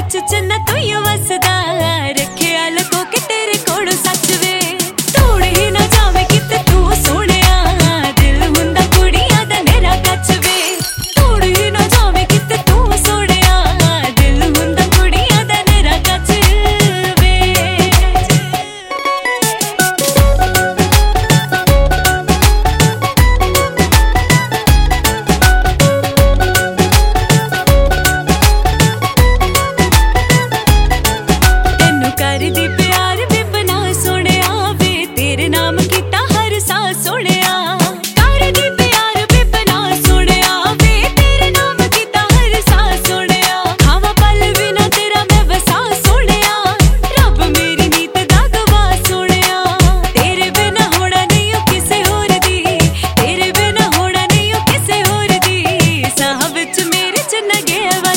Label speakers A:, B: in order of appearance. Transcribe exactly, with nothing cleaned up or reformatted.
A: विच चन्ना तू ही वसदा रखिया लको के तेरे कोलों सच वे तोड़ ही ना जावे किते तू सोहणिया दिल हुंदा कुड़ियां दा नेरा कच वे तोड़ ही ना जावे किते तू सोहणिया दिल हुंदा कुड़ियां दा नेरा कच वे। तेनू करदी प्यार वे बना सोहणिया वे तेरे नाम कीता हर साह सोहणिया करदी प्यार वे बना सोहणिया वे तेरे नाम कीता हर साह सोहणिया खावा पल बिना तेरा मैं वसा सोहणिया रब मेरी नीत दा गवाह सोहणिया तेरे बिना होना नहीं ओ किसे होर दी तेरे बिना होना नहीं ओ किसे होर दी साह विच मेरे च न गया